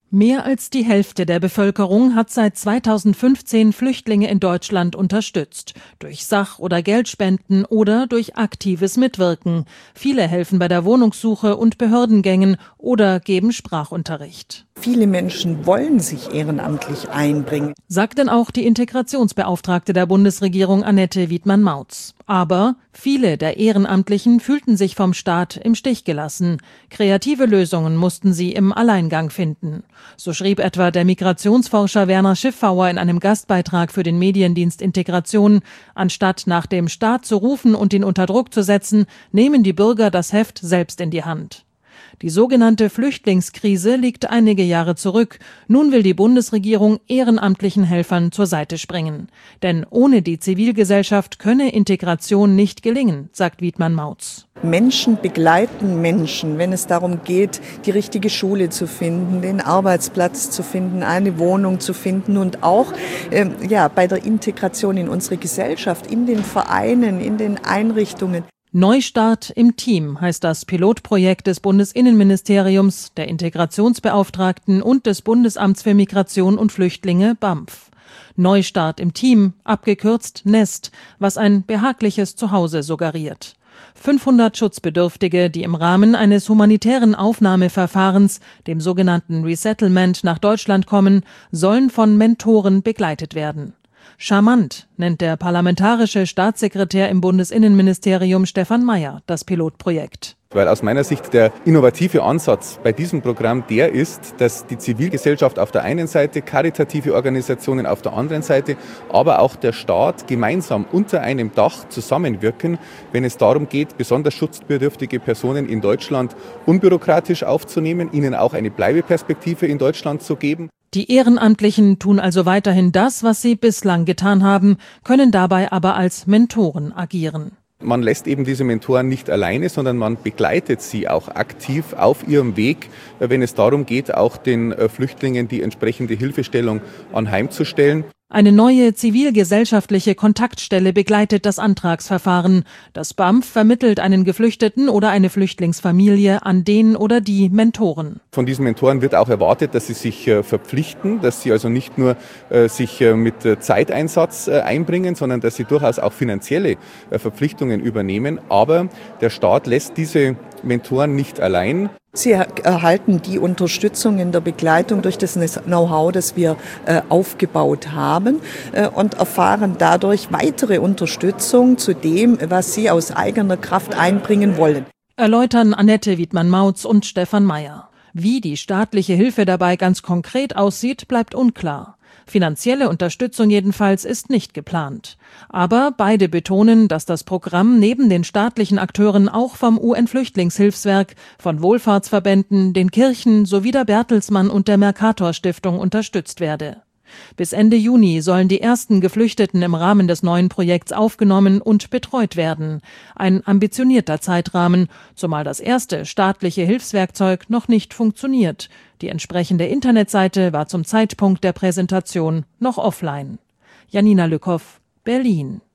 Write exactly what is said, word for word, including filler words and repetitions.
Mehr als die Hälfte der Bevölkerung hat seit zweitausendfünfzehn Flüchtlinge in Deutschland unterstützt. Durch Sach- oder Geldspenden oder durch aktives Mitwirken. Viele helfen bei der Wohnungssuche und Behördengängen oder geben Sprachunterricht. Viele Menschen wollen sich ehrenamtlich einbringen, sagt denn auch die Integrationsbeauftragte der Bundesregierung Annette Wiedmann-Mautz. Aber viele der Ehrenamtlichen fühlten sich vom Staat im Stich gelassen. Kreative Lösungen mussten sie im Alleingang finden. So schrieb etwa der Migrationsforscher Werner Schiffauer in einem Gastbeitrag für den Mediendienst Integration: Anstatt nach dem Staat zu rufen und ihn unter Druck zu setzen, nehmen die Bürger das Heft selbst in die Hand. Die sogenannte Flüchtlingskrise liegt einige Jahre zurück. Nun will die Bundesregierung ehrenamtlichen Helfern zur Seite springen. Denn ohne die Zivilgesellschaft könne Integration nicht gelingen, sagt Wiedmann-Mautz. Menschen begleiten Menschen, wenn es darum geht, die richtige Schule zu finden, den Arbeitsplatz zu finden, eine Wohnung zu finden und auch ähm, ja, bei der Integration in unsere Gesellschaft, in den Vereinen, in den Einrichtungen. Neustart im Team heißt das Pilotprojekt des Bundesinnenministeriums, der Integrationsbeauftragten und des Bundesamts für Migration und Flüchtlinge B A M F. Neustart im Team, abgekürzt Nest, was ein behagliches Zuhause suggeriert. fünfhundert Schutzbedürftige, die im Rahmen eines humanitären Aufnahmeverfahrens, dem sogenannten Resettlement, nach Deutschland kommen, sollen von Mentoren begleitet werden. Charmant nennt der parlamentarische Staatssekretär im Bundesinnenministerium Stefan Mayer das Pilotprojekt. Weil aus meiner Sicht der innovative Ansatz bei diesem Programm der ist, dass die Zivilgesellschaft auf der einen Seite, karitative Organisationen auf der anderen Seite, aber auch der Staat gemeinsam unter einem Dach zusammenwirken, wenn es darum geht, besonders schutzbedürftige Personen in Deutschland unbürokratisch aufzunehmen, ihnen auch eine Bleibeperspektive in Deutschland zu geben. Die Ehrenamtlichen tun also weiterhin das, was sie bislang getan haben, können dabei aber als Mentoren agieren. Man lässt eben diese Mentoren nicht alleine, sondern man begleitet sie auch aktiv auf ihrem Weg, wenn es darum geht, auch den Flüchtlingen die entsprechende Hilfestellung anheimzustellen. Eine neue zivilgesellschaftliche Kontaktstelle begleitet das Antragsverfahren. Das B A M F vermittelt einen Geflüchteten oder eine Flüchtlingsfamilie an den oder die Mentoren. Von diesen Mentoren wird auch erwartet, dass sie sich äh, verpflichten, dass sie also nicht nur äh, sich äh, mit äh, Zeiteinsatz äh, einbringen, sondern dass sie durchaus auch finanzielle äh, Verpflichtungen übernehmen. Aber der Staat lässt diese Mentoren nicht allein. Sie erhalten die Unterstützung in der Begleitung durch das Know-how, das wir äh, aufgebaut haben äh, und erfahren dadurch weitere Unterstützung zu dem, was sie aus eigener Kraft einbringen wollen. Erläutern Annette Wiedmann-Mautz und Stefan Mayer. Wie die staatliche Hilfe dabei ganz konkret aussieht, bleibt unklar. Finanzielle Unterstützung jedenfalls ist nicht geplant. Aber beide betonen, dass das Programm neben den staatlichen Akteuren auch vom U N-Flüchtlingshilfswerk, von Wohlfahrtsverbänden, den Kirchen sowie der Bertelsmann und der Mercator-Stiftung unterstützt werde. Bis Ende Juni sollen die ersten Geflüchteten im Rahmen des neuen Projekts aufgenommen und betreut werden. Ein ambitionierter Zeitrahmen, zumal das erste staatliche Hilfswerkzeug noch nicht funktioniert. Die entsprechende Internetseite war zum Zeitpunkt der Präsentation noch offline. Janina Lückhoff, Berlin.